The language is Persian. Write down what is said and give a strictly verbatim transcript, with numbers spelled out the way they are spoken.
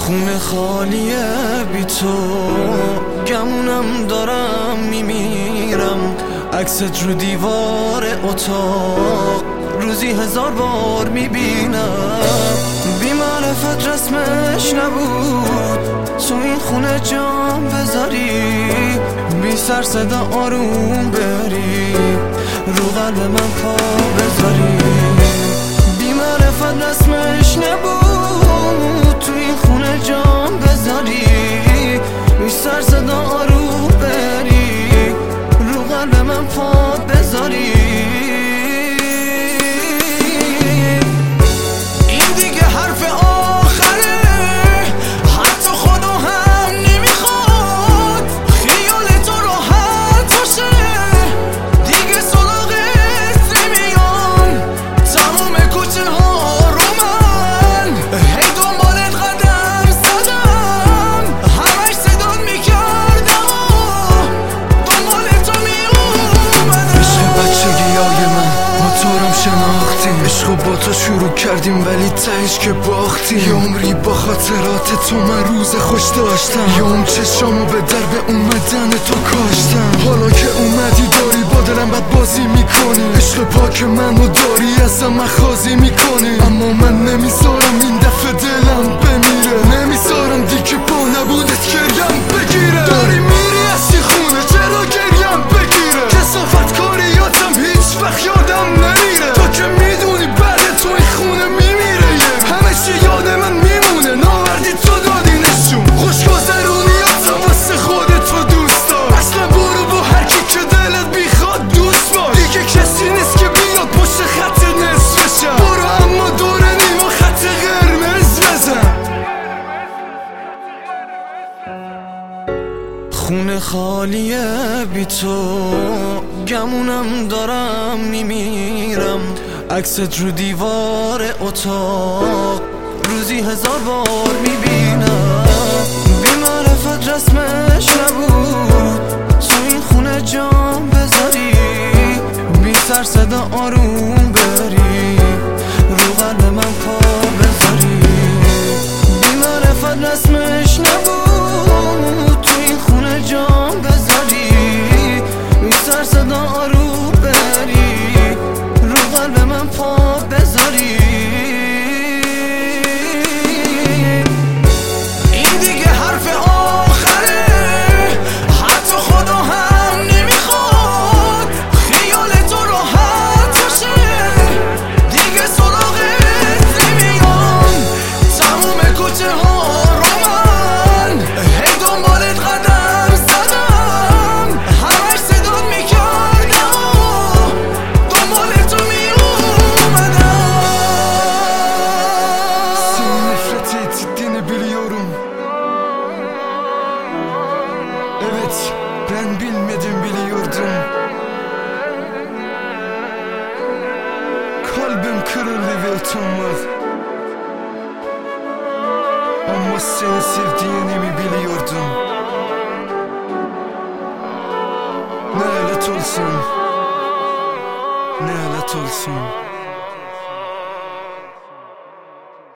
خونه خالیه بی تو، گمونم دارم میمیرم. عکست رو دیوار اتاق روزی هزار بار میبینم. بی معرفت رسمش نبود تو این خونه جام بذاری، بی سر صدا آروم بری رو قلب من پا بذاری. بی معرفت رسمش نبود تو این خونه جام بذاری، بی سر صدا آروم بری رو قلب من پا بذاری. عشقو با تو شروع کردیم ولی تهش که باختیم. یه عمری با خاطرات تو من روز خوش داشتم، یه عمر چشامو به درب اومدن تو کاشتم. حالا که اومدی داری با دلم بد بازی میکنی، عشق پاک منو داری ازم مخازی میکنی. اما من نمیذارم این دفعه دلم بمیره، نمیذارم دیگه با نبودت گریم بگیره. داری میری از این خونه چرا گریم بگیره، کثافت کاریاتم هیچ وقت یادم نمیره. تو که میدونی بعد تو این خونه میمیره، همه چی یاد من میمونه، ناوردی تو دادی نشون. خوش گذرونیاتم واسه خودت و دوستا، اصلا برو با هر کی که دلت بیخواد دوست باش. دیگه کسی نیست که بیاد پشت خط نصف شب. برو اما دور نیما خط قرمز بزن. خونه خالیه بی تو، گمونم دارم میمیرم. عکست رو دیوار اتاق روزی هزار بار میبینم. بی معرفت رسمش نبود تو این خونه جام بذاری، بی سر صدا آروم بری رو قلب من پا بذاری. بی معرفت رسمش نبود تو این خونه جام بذاری، بی سر صدا آروم بری رو قلب من پا بذاری. این دیگه حرف آخره، حتی خدا هم نمیخواد خیال تو راحت باشه. دیگه سراغت نمیام، تموم کوچه ها رو من هی دنبالت قدم زدم. همش صدات میکردم و دنبال تو میومدم. Senin nefret ettiğini biliyorum. Evet, ben bilmedim biliyordum. Kalbim kırıldı ve utanmaz. Ama seni sevdiğini mi biliyordum? Lanet olsun, lanet olsun.